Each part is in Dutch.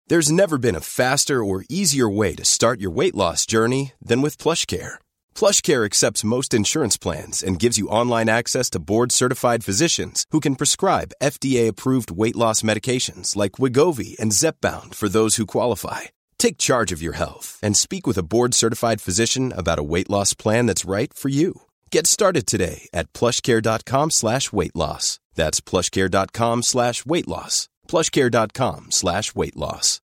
There's never been a faster or easier way to start your weight loss journey than with PlushCare. PlushCare accepts most insurance plans and gives you online access to board-certified physicians who can prescribe FDA-approved weight loss medications like Wegovy and Zepbound for those who qualify. Take charge of your health and speak with a board-certified physician about a weight loss plan that's right for you. Get started today at plushcare.com/weightloss. That's plushcare.com/weightloss. plushcare.com/weightloss.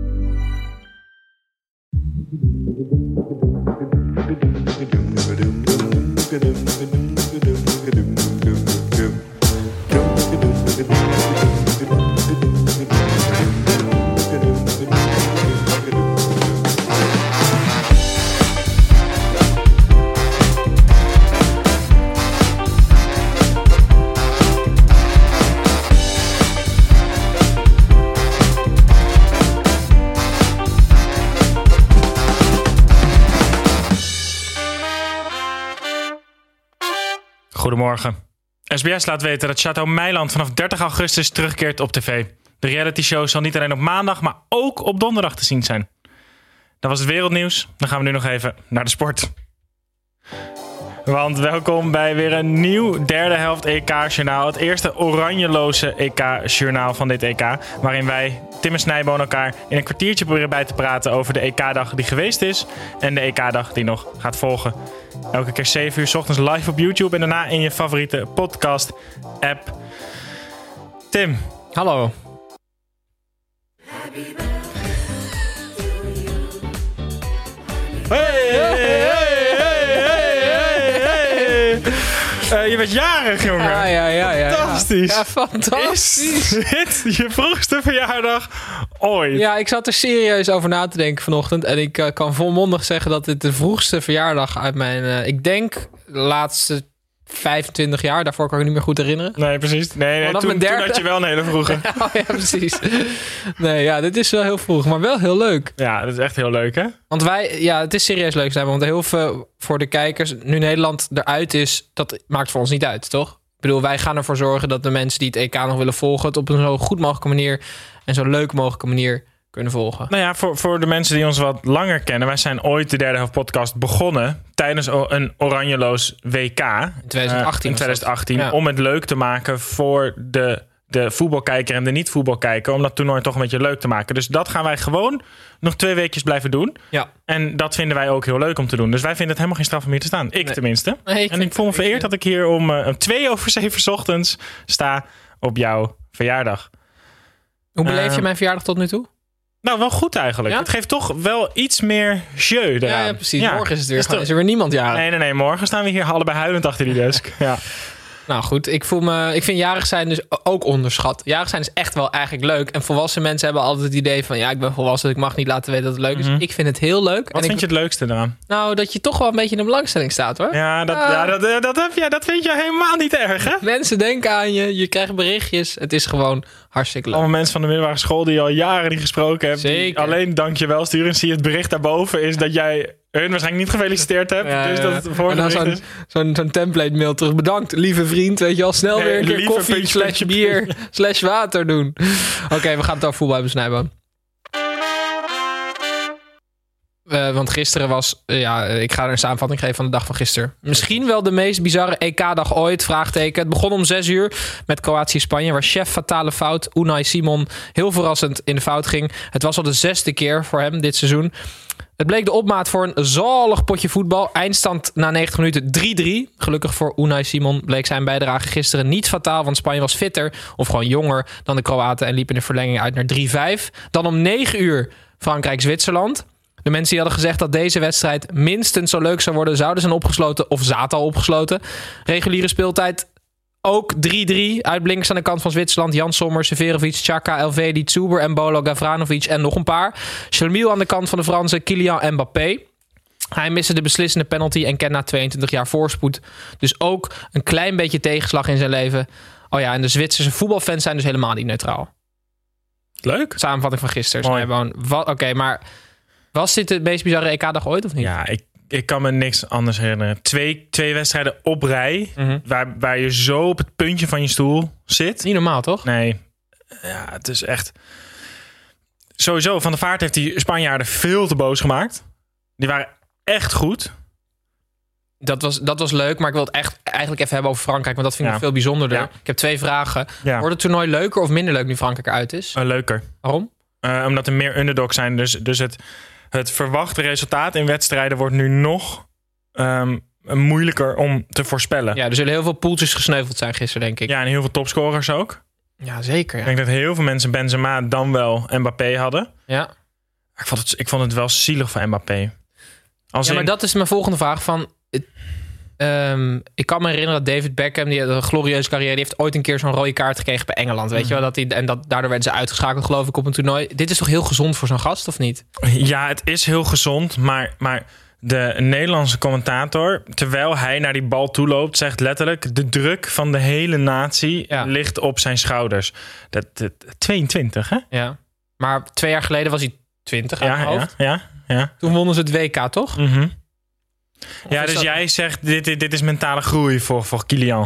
Goedemorgen. SBS laat weten dat Château Meiland vanaf 30 augustus terugkeert op tv. De reality show zal niet alleen op maandag, maar ook op donderdag te zien zijn. Dat was het wereldnieuws. Dan gaan we nu nog even naar de sport. Want welkom bij weer een nieuw derde helft EK-journaal. Het eerste oranjeloze EK-journaal van dit EK. Waarin wij, Tim en Snijboon, elkaar in een kwartiertje proberen bij te praten over de EK-dag die geweest is. En de EK-dag die nog gaat volgen. Elke keer 7 uur 's ochtends live op YouTube en daarna in je favoriete podcast-app. Tim. Hallo. Je bent jarig, jongen. Ja. Fantastisch. Ja, fantastisch. Is dit je vroegste verjaardag ooit? Ja, ik zat er serieus over na te denken vanochtend. En ik kan volmondig zeggen dat dit de vroegste verjaardag uit mijn... ik denk laatste 25 jaar. Daarvoor kan ik me niet meer goed herinneren. Nee, precies. Nee, toen had je wel een hele vroege. Ja, precies. Nee, ja, dit is wel heel vroeg. Maar wel heel leuk. Ja, dat is echt heel leuk, hè? Want het is serieus leuk zijn. Want heel veel voor de kijkers, nu Nederland eruit is, dat maakt voor ons niet uit, toch? Ik bedoel, wij gaan ervoor zorgen dat de mensen die het EK nog willen volgen, het op een zo goed mogelijke manier en zo leuk mogelijke manier kunnen volgen. Nou ja, voor de mensen die ons wat langer kennen, wij zijn ooit de derde helft podcast begonnen tijdens een oranjeloos WK. In 2018. Ja. Om het leuk te maken voor de voetbalkijker en de niet-voetbalkijker. Om dat toernooi toch een beetje leuk te maken. Dus dat gaan wij gewoon nog 2 weekjes blijven doen. Ja. En dat vinden wij ook heel leuk om te doen. Dus wij vinden het helemaal geen straf om hier te staan. Ik tenminste. Nee, ik voel me vereerd dat ik hier om 2:07 's ochtends sta op jouw verjaardag. Hoe beleef je mijn verjaardag tot nu toe? Nou, wel goed eigenlijk. Ja? Het geeft toch wel iets meer jeu eraan. Ja, precies. Ja. Morgen is er weer niemand jarig. Nee. Morgen staan we hier allebei huilend achter die desk. Ja. Nou goed, ik vind jarig zijn dus ook onderschat. Jarig zijn is echt wel eigenlijk leuk. En volwassen mensen hebben altijd het idee van, ja, ik ben volwassen, ik mag niet laten weten dat het leuk is. Mm-hmm. Ik vind het heel leuk. Wat vind je het leukste eraan? Nou, dat je toch wel een beetje in de belangstelling staat, hoor. Ja, dat vind je helemaal niet erg, hè? Mensen denken aan je, je krijgt berichtjes. Het is gewoon hartstikke leuk. Allemaal mensen van de middelbare school die je al jaren niet gesproken hebt. Zeker. Alleen dankjewel sturen en zie je het bericht daarboven is dat jij hun waarschijnlijk niet gefeliciteerd hebt. Ja, dus dat het vorige is. Zo'n template mail terug. Bedankt, lieve vriend. Weet je al, snel weer een keer koffie / bier / water doen. Oké, we gaan het over voetbal hebben, Snijboon. Want gisteren was... ik ga er een samenvatting geven van de dag van gisteren. Misschien wel de meest bizarre EK-dag ooit, vraagteken. Het begon om 6 uur met Kroatië-Spanje, waar chef fatale fout Unai Simon heel verrassend in de fout ging. Het was al de 6e keer voor hem dit seizoen. Het bleek de opmaat voor een zalig potje voetbal. Eindstand na 90 minuten 3-3. Gelukkig voor Unai Simon bleek zijn bijdrage gisteren niet fataal, want Spanje was fitter of gewoon jonger dan de Kroaten en liep in de verlenging uit naar 3-5. Dan om 9 uur Frankrijk-Zwitserland. De mensen die hadden gezegd dat deze wedstrijd minstens zo leuk zou worden, zouden zijn opgesloten of zaten al opgesloten. Reguliere speeltijd ook 3-3. Uitblinkers aan de kant van Zwitserland: Jan Sommer, Severovic, Xhaka, Elvedi, Zuber, Embolo, Gavranovic en nog een paar. Chelmiel aan de kant van de Fransen: Kylian Mbappé. Hij miste de beslissende penalty en kent na 22 jaar voorspoed dus ook een klein beetje tegenslag in zijn leven. Oh ja, en de Zwitserse voetbalfans zijn dus helemaal niet neutraal. Leuk. Samenvatting van gisteren. Oké, maar was dit de meest bizarre EK-dag ooit of niet? Ja, ik kan me niks anders herinneren. Twee wedstrijden op rij, waar je zo op het puntje van je stoel zit. Niet normaal, toch? Nee. Ja, het is echt... sowieso, Van der Vaart heeft die Spanjaarden veel te boos gemaakt. Die waren echt goed. Dat was leuk, maar ik wil het eigenlijk even hebben over Frankrijk. Want dat vind ik veel bijzonderder. Ja. Ik heb 2 vragen. Ja. Wordt het toernooi leuker of minder leuk nu Frankrijk eruit is? Leuker. Waarom? Omdat er meer underdogs zijn. Dus het verwachte resultaat in wedstrijden wordt nu nog moeilijker om te voorspellen. Ja, er zullen heel veel poeltjes gesneuveld zijn gisteren, denk ik. Ja, en heel veel topscorers ook. Ja, zeker. Ja. Ik denk dat heel veel mensen Benzema dan wel Mbappé hadden. Ja. Ik vond het wel zielig voor Mbappé. Maar dat is mijn volgende vraag. Ik kan me herinneren dat David Beckham, die had een glorieuze carrière, die heeft ooit een keer zo'n rode kaart gekregen bij Engeland. Weet je wel? Daardoor werden ze uitgeschakeld, geloof ik, op een toernooi. Dit is toch heel gezond voor zo'n gast, of niet? Ja, het is heel gezond, maar de Nederlandse commentator, terwijl hij naar die bal toe loopt, zegt letterlijk: de druk van de hele natie ligt op zijn schouders. 22, hè? Ja. Maar 2 jaar geleden was hij 20 aan mijn hoofd. Ja. Toen wonnen ze het WK, toch? Mm-hmm. Ja, dus jij zegt, dit is mentale groei voor Kylian.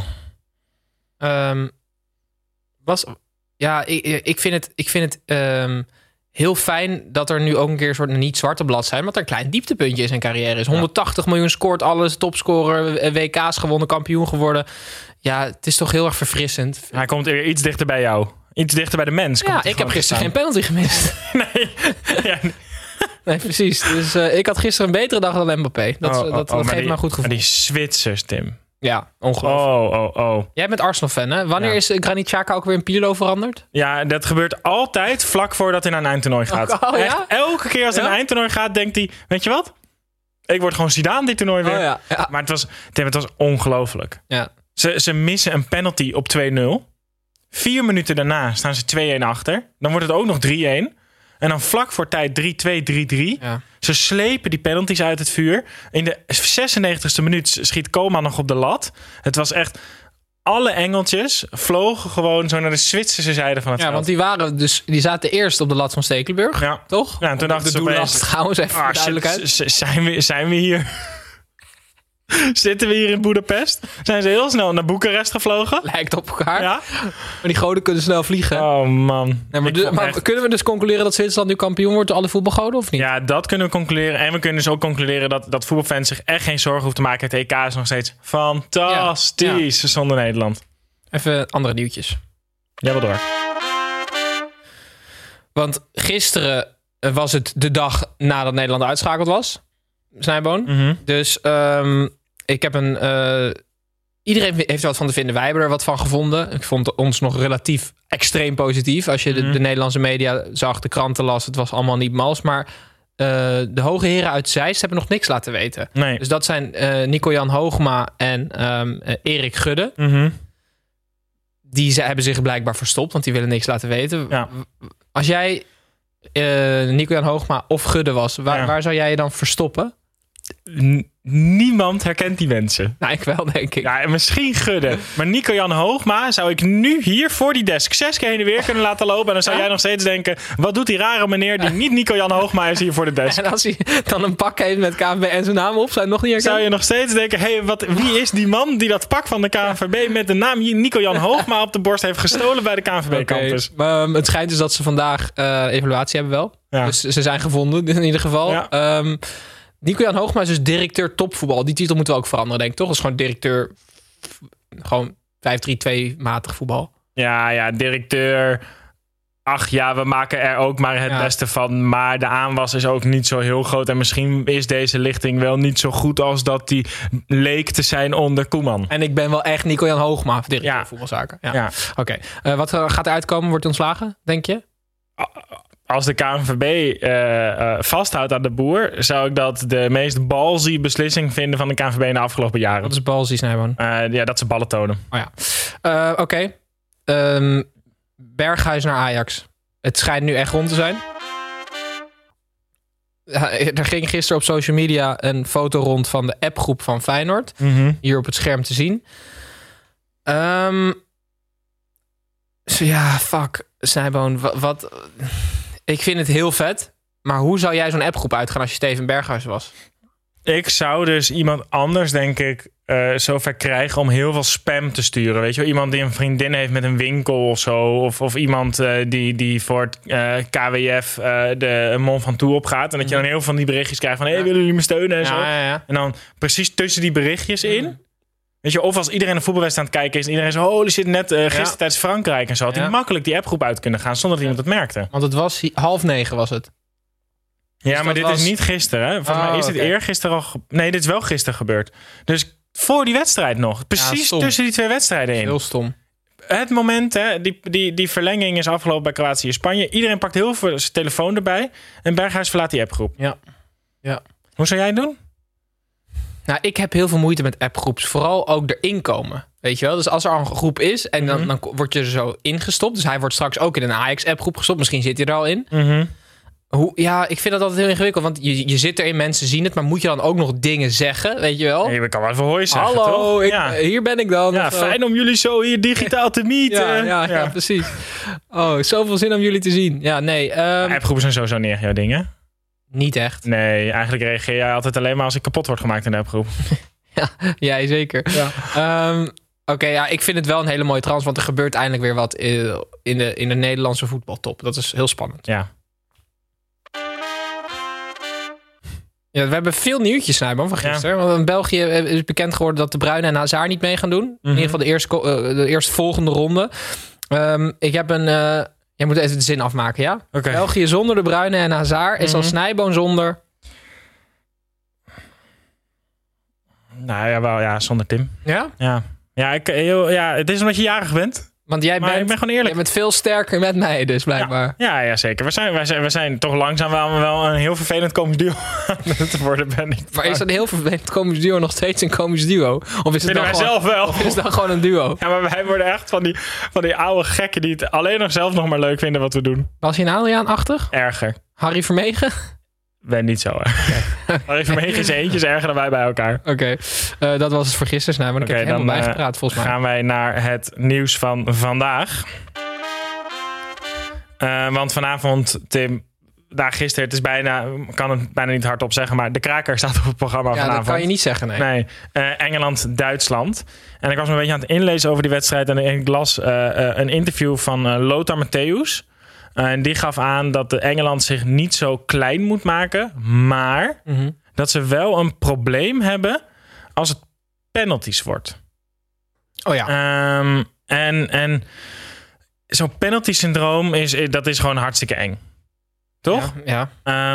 Ik vind het heel fijn dat er nu ook een keer een soort niet zwarte blad zijn, maar dat er een klein dieptepuntje in zijn carrière is. 180 miljoen scoort alles, topscorer, WK's gewonnen, kampioen geworden. Ja, het is toch heel erg verfrissend. Hij komt weer iets dichter bij jou. Iets dichter bij de mens. Ja, ik heb gisteren geen penalty gemist. Nee. Ja. Nee, precies. Dus ik had gisteren een betere dag dan Mbappé. Dat geeft me een goed gevoel. Maar die Zwitsers, Tim. Ja, ongelooflijk. Oh. Jij bent Arsenal-fan, hè? Wanneer is Granit Xhaka ook weer in Pirlo veranderd? Ja, dat gebeurt altijd vlak voordat hij naar een eindtoernooi gaat. Echt, elke keer als hij naar een eindtoernooi gaat, denkt hij: weet je wat? Ik word gewoon Zidane dit toernooi weer. Ja. Maar het was ongelooflijk. Ja. Ze missen een penalty op 2-0. 4 minuten daarna staan ze 2-1 achter. Dan wordt het ook nog 3-1. En dan vlak voor tijd 3-2, 3-3. Ja. Ze slepen die penalties uit het vuur. In de 96e minuut schiet Koeman nog op de lat. Het was echt... Alle engeltjes vlogen gewoon zo naar de Zwitserse zijde van het veld. Want die zaten eerst op de lat van Stekelenburg. Ja. Toch? Ja, en toen dachten ze opeens... Trouwens, even voor duidelijkheid. Zijn we hier... Zitten we hier in Boedapest? Zijn ze heel snel naar Boekarest gevlogen? Lijkt op elkaar. Ja. Maar die goden kunnen snel vliegen. Oh man. Nee, maar kunnen we dus concluderen dat Zwitserland nu kampioen wordt door alle voetbalgoden of niet? Ja, dat kunnen we concluderen. En we kunnen dus ook concluderen dat voetbalfans zich echt geen zorgen hoeven te maken. Het EK is nog steeds fantastisch zonder Nederland. Even andere nieuwtjes. Jij wil door. Want gisteren was het de dag nadat Nederland uitschakeld was. Snijboon. Mm-hmm. Dus ik heb iedereen heeft er wat van te vinden. Wij hebben er wat van gevonden. Ik vond ons nog relatief extreem positief. Als je de Nederlandse media zag, de kranten las, het was allemaal niet mals. Maar de hoge heren uit Zeist hebben nog niks laten weten. Nee. Dus dat zijn Nico-Jan Hoogma en Erik Gudde. Mm-hmm. Die hebben zich blijkbaar verstopt, want die willen niks laten weten. Ja. Als jij Nico-Jan Hoogma of Gudde was, waar zou jij je dan verstoppen? Niemand herkent die mensen. Nou, ik wel, denk ik. Ja, misschien Gudde. Maar Nico-Jan Hoogma zou ik nu hier voor die desk 6 keer heen en weer kunnen laten lopen. En dan zou jij nog steeds denken: wat doet die rare meneer die niet Nico-Jan Hoogma is hier voor de desk? En als hij dan een pak heeft met KNVB en zijn naam op, zou je nog niet herkennen? Zou je nog steeds denken: wie is die man die dat pak van de KNVB met de naam Nico-Jan Hoogma op de borst heeft gestolen bij de KNVB-campus? Het schijnt dus dat ze vandaag evaluatie hebben wel. Ja. Dus ze zijn gevonden in ieder geval. Ja. Nico-Jan Hoogma is dus directeur topvoetbal. Die titel moeten we ook veranderen, denk ik, toch? Dat is gewoon directeur, gewoon 5-3-2-matig voetbal. Ja, directeur. Ach ja, we maken er ook maar het beste van. Maar de aanwas is ook niet zo heel groot. En misschien is deze lichting wel niet zo goed als dat die leek te zijn onder Koeman. En ik ben wel echt Nico-Jan Hoogma, directeur voetbalzaken. Ja. Oké. Wat gaat er uitkomen? Wordt ontslagen, denk je? Als de KNVB vasthoudt aan de Boer, zou ik dat de meest ballsy beslissing vinden van de KNVB in de afgelopen jaren. Wat is ballsy, Snijboon? Dat ze ballen tonen. Oh ja. Oké. Berghuis naar Ajax. Het schijnt nu echt rond te zijn. Er ging gisteren op social media een foto rond van de appgroep van Feyenoord. Mm-hmm. Hier op het scherm te zien. Fuck. Snijboon, wat... Ik vind het heel vet. Maar hoe zou jij zo'n appgroep uitgaan als je Steven Berghuis was? Ik zou dus iemand anders, denk ik, zover krijgen om heel veel spam te sturen. Weet je wel? Iemand die een vriendin heeft met een winkel of zo. Of iemand die voor het KWF de Mont Ventoux opgaat. En dat je dan heel veel van die berichtjes krijgt van... willen jullie me steunen en zo. Ja. En dan precies tussen die berichtjes in... Weet je, of als iedereen een voetbalwedstrijd aan het kijken is... en iedereen zo, holy shit, net gisteren tijdens Frankrijk en zo... had hij makkelijk die appgroep uit kunnen gaan... zonder dat iemand het merkte. Want het was 8:30 was het. Ja, dus maar dit is niet gisteren. Hè? Volgens mij is dit eergisteren al... Nee, dit is wel gisteren gebeurd. Dus voor die wedstrijd nog. Precies tussen die twee wedstrijden in. Heel stom. Het moment, hè, die verlenging is afgelopen bij Kroatië en Spanje. Iedereen pakt heel veel zijn telefoon erbij. En Berghuis verlaat die appgroep. Ja. Hoe zou jij het doen? Nou, ik heb heel veel moeite met appgroeps. Vooral ook erin komen. Weet je wel? Dus als er al een groep is en dan word je er zo ingestopt. Dus hij wordt straks ook in een Ajax-appgroep gestopt. Misschien zit hij er al in. Ik vind dat altijd heel ingewikkeld. Want je zit erin, mensen zien het. Maar moet je dan ook nog dingen zeggen? Weet je wel? Je kan wel even hoi zeggen, hallo, toch? Hier ben ik dan. Ja, fijn om jullie zo hier digitaal te meeten. Ja, precies. Oh, zoveel zin om jullie te zien. Ja, nee. Appgroepen zijn sowieso niet echt jouw dingen. Niet echt. Nee, eigenlijk reageer jij altijd alleen maar als ik kapot word gemaakt in de appgroep. Ja, jij zeker. Ja. Oké, ik vind het wel een hele mooie trans, want er gebeurt eindelijk weer wat in de Nederlandse voetbaltop. Dat is heel spannend. Ja. Ja, we hebben veel nieuwtjes, Snijboom, van gisteren. Want in België is bekend geworden dat De Bruyne en Hazard niet mee gaan doen. In ieder geval de eerste volgende ronde. Ik heb een... Jij moet even de zin afmaken, ja? Okay. België zonder De Bruyne en Hazard is als Snijboom zonder... Nou ja, wel, ja, zonder Tim. Ja? Ja, het is omdat je jarig bent. Want ik ben gewoon eerlijk. Jij bent veel sterker met mij dus, blijkbaar. Ja, zeker. We zijn toch langzaam wel een heel vervelend komisch duo te worden, ben ik. Maar is dat een heel vervelend komisch duo nog steeds een komisch duo? Of is het dan zelf wel? Of is het dan gewoon een duo? Ja, maar wij worden echt van die oude gekken die het alleen nog zelf nog maar leuk vinden wat we doen. Was je een Adriaan-achtig? Erger. Harry Vermegen? Ben niet zo, hè. Harry Vermegen is eentjes erger dan wij bij elkaar. Oké, dat was het voor gisteren. Maar ik heb je helemaal bijgepraat, volgens mij. Gaan wij naar het nieuws van vandaag. Want vanavond, Tim... gisteren, het is kan het bijna niet hardop zeggen... maar de kraker staat op het programma vanavond. Ja, dat kan je niet zeggen, nee. Engeland-Duitsland. En ik was me een beetje aan het inlezen over die wedstrijd... en ik las een interview van Lothar Matthäus... En die gaf aan dat Engeland zich niet zo klein moet maken... maar dat ze wel een probleem hebben als het penalties wordt. Oh ja. En zo'n penalty-syndroom is gewoon hartstikke eng. Toch? Ja.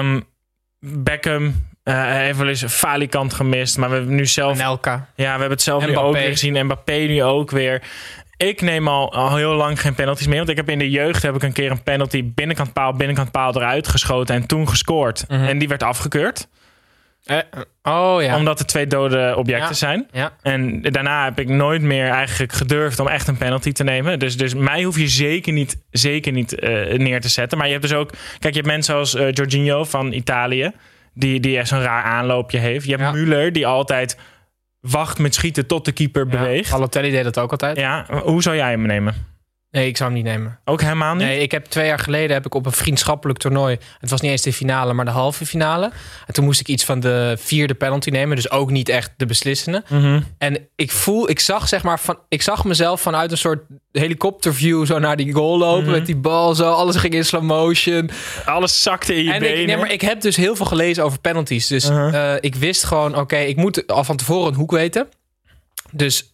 Beckham heeft wel eens Falikant gemist... maar we hebben nu zelf... Anelka. Ja, we hebben het zelf nu ook weer gezien. Mbappé nu ook weer... Ik neem al heel lang geen penalties meer. Want ik heb in de jeugd een keer een penalty binnenkant paal eruit geschoten en toen gescoord. En die werd afgekeurd. Omdat er 2 dode objecten zijn. Ja. En daarna heb ik nooit meer eigenlijk gedurfd om echt een penalty te nemen. Dus mij hoef je zeker niet neer te zetten. Maar je hebt dus ook... Kijk, je hebt mensen als Jorginho van Italië. Die echt zo'n raar aanloopje heeft. Je hebt Müller die altijd... wacht met schieten tot de keeper beweegt. Balotelli deed dat ook altijd. Ja, hoe zou jij hem nemen? Nee, ik zou hem niet nemen. Ook helemaal niet? Nee, ik heb 2 jaar geleden op een vriendschappelijk toernooi... het was niet eens de finale, maar de halve finale. En toen moest ik iets van de 4e penalty nemen. Dus ook niet echt de beslissende. En ik zag mezelf vanuit een soort helikopterview... zo naar die goal lopen met die bal zo. Alles ging in slow motion. Alles zakte in je benen. Maar ik heb dus heel veel gelezen over penalties. Dus ik wist gewoon, ik moet al van tevoren een hoek weten. Dus...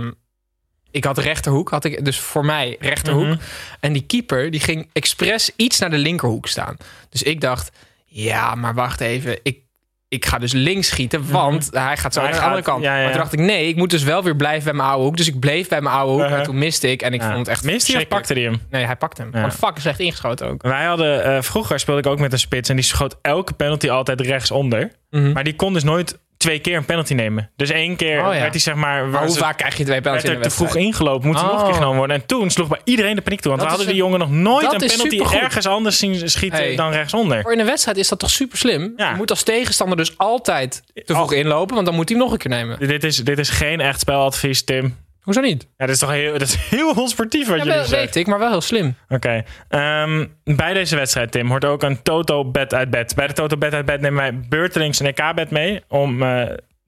ik had rechterhoek, dus voor mij rechterhoek. En die keeper, die ging expres iets naar de linkerhoek staan. Dus ik dacht, ja, maar wacht even. Ik ga dus links schieten, want hij gaat zo naar de andere kant. Ja. Maar toen dacht ik, nee, ik moet dus wel weer blijven bij mijn oude hoek. Dus ik bleef bij mijn oude hoek en toen miste ik. En ik vond het echt miste hij of pakte hij hem? Nee, hij pakte hem. Gewoon fucking slecht ingeschoten ook. Wij hadden, vroeger speelde ik ook met een spits en die schoot elke penalty altijd rechtsonder. Maar die kon dus nooit 2 keer een penalty nemen. Dus 1 keer werd hij zeg maar... Maar hoe vaak krijg je 2 penalty in de wedstrijd? Te vroeg ingelopen, moet hij nog een keer genomen worden. En toen sloeg bij iedereen de paniek toe. Want we hadden die jongen nog nooit een penalty ergens anders zien schieten dan rechtsonder. Maar in een wedstrijd is dat toch super slim? Ja. Je moet als tegenstander dus altijd te vroeg inlopen, want dan moet hij hem nog een keer nemen. Dit is geen echt speladvies, Tim. Hoezo niet? Ja, dat is heel onsportief wat jullie zeggen. Weet ik, maar wel heel slim. Oké. Bij deze wedstrijd, Tim, hoort ook een Toto-bed uit bed. Bij de Toto-bed uit bed nemen wij beurtelings een EK-bed mee... om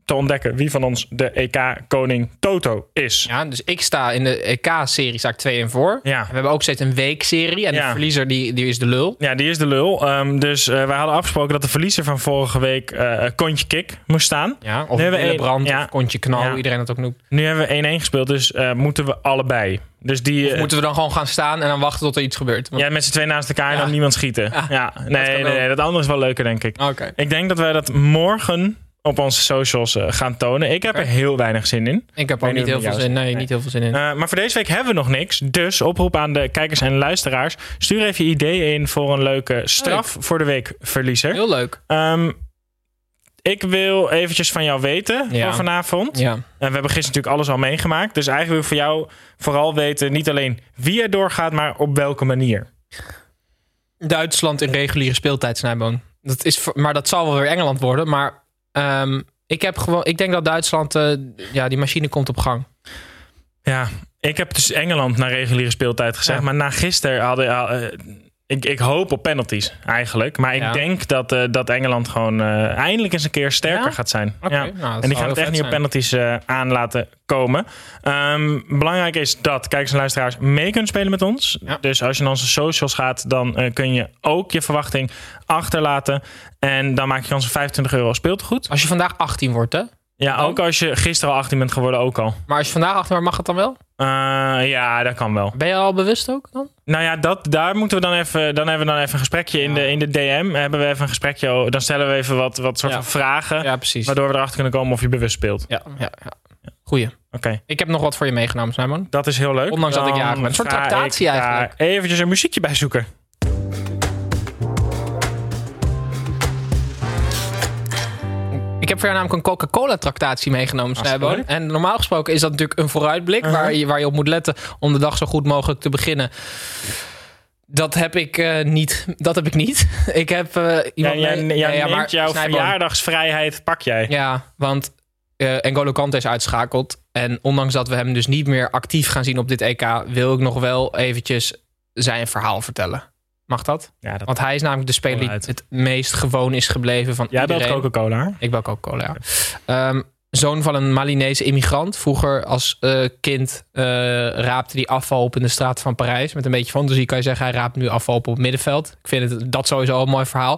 te ontdekken wie van ons de EK-koning Toto is. Ja, dus ik sta in de EK-serie 2-1 voor. Ja. We hebben ook steeds een weekserie. En de verliezer die is de lul. Ja, die is de lul. Dus wij hadden afgesproken dat de verliezer van vorige week Kontje Kik moest staan. Ja, of Willebrand, of Kontje Knal, iedereen dat ook noemt. Nu hebben we 1-1 gespeeld, dus moeten we allebei. Dus of moeten we dan gewoon gaan staan en dan wachten tot er iets gebeurt? Ja, met z'n twee naast elkaar en dan niemand schieten. Nee, dat andere is wel leuker, denk ik. Okay. Ik denk dat wij dat morgen op onze socials gaan tonen. Ik heb er heel weinig zin in. Ik heb ook niet heel veel zin. Nee, niet heel veel zin in. Maar voor deze week hebben we nog niks. Dus oproep aan de kijkers en luisteraars. Stuur even je ideeën in voor een leuke straf voor de week verliezer. Heel leuk. Ik wil eventjes van jou weten voor vanavond. Ja. We hebben gisteren natuurlijk alles al meegemaakt. Dus eigenlijk wil ik voor jou vooral weten niet alleen wie er doorgaat, maar op welke manier. Duitsland in reguliere speeltijd, Snijboon. Maar dat zal wel weer Engeland worden. Maar ik denk dat Duitsland, die machine komt op gang. Ja, ik heb dus Engeland naar reguliere speeltijd gezegd. Maar na gisteren ik hoop op penalties eigenlijk. Maar ik denk dat Engeland gewoon eindelijk eens een keer sterker gaat zijn. Okay. Ja. En die gaan het echt niet op penalties aan laten komen. Belangrijk is dat kijkers en luisteraars mee kunnen spelen met ons. Ja. Dus als je naar onze socials gaat, dan kun je ook je verwachting achterlaten. En dan maak je kans op €25 speeltegoed. Als je vandaag 18 wordt, hè? Ja, ook als je gisteren al 18 bent geworden, ook al. Maar als je vandaag 18 wordt, mag het dan wel? Ja, dat kan wel. Ben je al bewust ook dan? Nou ja, daar moeten we dan even... Dan hebben we dan even een gesprekje in de DM. Hebben we even een gesprekje. Dan stellen we even wat soort van vragen. Ja, precies. Waardoor we erachter kunnen komen of je bewust speelt. Ja. Goeie. Oké. Ik heb nog wat voor je meegenomen, Simon. Dat is heel leuk. Ondanks dat ik jarig ben. Een soort tractatie eigenlijk. Eventjes een muziekje bij zoeken. Ik heb voor jou namelijk een Coca-Cola-tractatie meegenomen, Snijboon. En normaal gesproken is dat natuurlijk een vooruitblik... waar je op moet letten om de dag zo goed mogelijk te beginnen. Dat heb ik niet. Ik heb iemand neemt jouw verjaardagsvrijheid, pak jij. Ja, want N'Golo Kanté is uitschakeld. En ondanks dat we hem dus niet meer actief gaan zien op dit EK... wil ik nog wel eventjes zijn verhaal vertellen. Mag dat? Ja, want hij is namelijk de speler die het meest gewoon is gebleven van iedereen. Jij belt Coca-Cola? Ik bel Coca-Cola, ja. Zoon van een Malinese immigrant. Vroeger als kind raapte hij afval op in de straat van Parijs. Met een beetje fantasie kan je zeggen, hij raapt nu afval op het middenveld. Ik vind dat sowieso een mooi verhaal.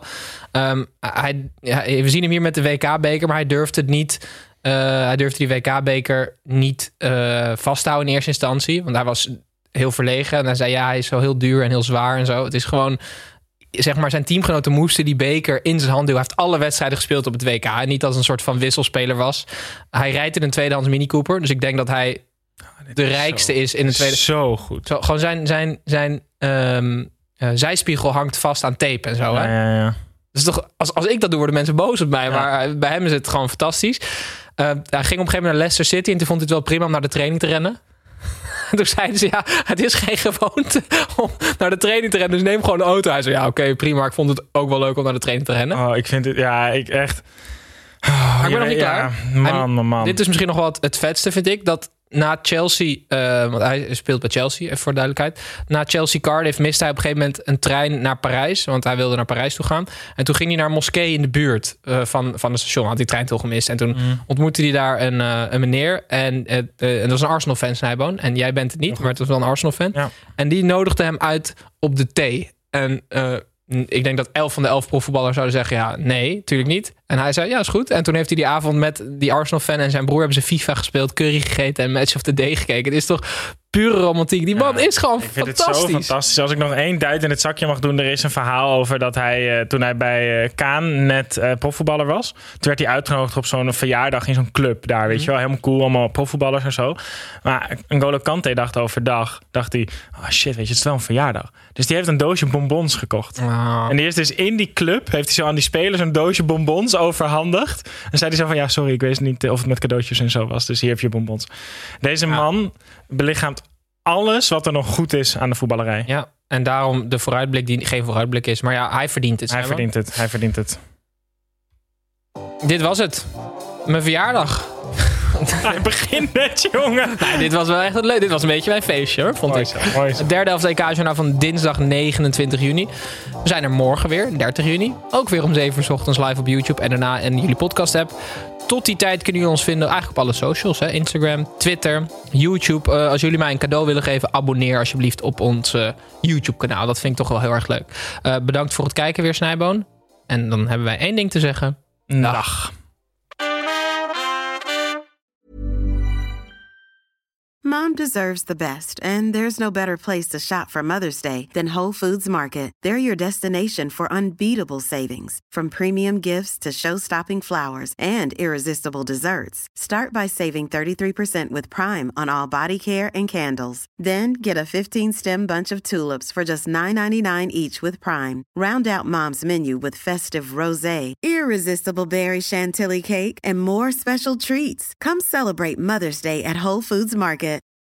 We zien hem hier met de WK-beker, maar hij durfde het niet... hij durfde die WK-beker niet vasthouden in eerste instantie. Want hij was heel verlegen. En hij zei, hij is zo heel duur en heel zwaar en zo. Het is gewoon... Zeg maar, zijn teamgenoten moesten die beker in zijn hand doen. Hij heeft alle wedstrijden gespeeld op het WK. En niet als een soort van wisselspeler was. Hij rijdt in een tweedehands Mini Cooper. Dus ik denk dat hij de rijkste is in een tweede... Zo goed. Gewoon zijn zijspiegel hangt vast aan tape en zo. Ja, hè? ja. Dus toch, als ik dat doe, worden mensen boos op mij. Ja. Maar bij hem is het gewoon fantastisch. Hij ging op een gegeven moment naar Leicester City. En toen vond hij het wel prima om naar de training te rennen. Toen zeiden ze, het is geen gewoonte om naar de training te rennen. Dus neem gewoon de auto. Hij zei, oké, prima. Ik vond het ook wel leuk om naar de training te rennen. Oh, ik vind het, ik echt... Maar ik ben nog niet klaar. Man. Dit is misschien nog wel het vetste, vind ik. Dat na Chelsea, want hij speelt bij Chelsea, even voor duidelijkheid. Na Chelsea Cardiff miste hij op een gegeven moment een trein naar Parijs. Want hij wilde naar Parijs toe gaan. En toen ging hij naar een moskee in de buurt van het station. Had die trein toch gemist. En toen ontmoette hij daar een meneer. En dat was een Arsenal-fan, Snijboon. En jij bent het niet, maar het was wel een Arsenal-fan. Ja. En die nodigde hem uit op de thee. En... ik denk dat 11 van de 11 profvoetballers zouden zeggen... nee, natuurlijk niet. En hij zei, is goed. En toen heeft hij die avond met die Arsenal-fan en zijn broer... hebben ze FIFA gespeeld, curry gegeten en Match of the Day gekeken. Het is toch pure romantiek. Die man is gewoon fantastisch. Ik vind het zo fantastisch. Als ik nog één duit in het zakje mag doen... er is een verhaal over dat hij, toen hij bij Kaan net profvoetballer was... toen werd hij uitgenodigd op zo'n verjaardag in zo'n club daar. Weet je wel, helemaal cool, allemaal profvoetballers en zo. Maar N'Golo Kanté dacht overdag... dacht hij, shit, weet je, het is wel een verjaardag. Dus die heeft een doosje bonbons gekocht. Oh. En die is dus in die club... heeft hij zo aan die spelers een doosje bonbons overhandigd. En zei hij zo van, sorry, ik weet niet of het met cadeautjes en zo was. Dus hier heb je bonbons. Deze man belichaamt alles wat er nog goed is aan de voetballerij. Ja, en daarom de vooruitblik die geen vooruitblik is. Maar hij verdient het. Hij verdient het. Dit was het. Mijn verjaardag. Hij begint net, jongen. Nee, dit was wel echt leuk. Dit was een beetje mijn feestje, hoor, vond ik. Mooi zo. Het derde helft EK-journaal van dinsdag 29 juni. We zijn er morgen weer, 30 juni. Ook weer om 7 uur 's ochtends live op YouTube en daarna in jullie podcast-app. Tot die tijd kunnen jullie ons vinden eigenlijk op alle socials. Hè? Instagram, Twitter, YouTube. Als jullie mij een cadeau willen geven, abonneer alsjeblieft op ons YouTube-kanaal. Dat vind ik toch wel heel erg leuk. Bedankt voor het kijken weer, Snijboon. En dan hebben wij 1 ding te zeggen. Dag. Mom deserves the best, and there's no better place to shop for Mother's Day than Whole Foods Market. They're your destination for unbeatable savings, from premium gifts to show-stopping flowers and irresistible desserts. Start by saving 33% with Prime on all body care and candles. Then get a 15-stem bunch of tulips for just $9.99 each with Prime. Round out Mom's menu with festive rosé, irresistible berry chantilly cake, and more special treats. Come celebrate Mother's Day at Whole Foods Market.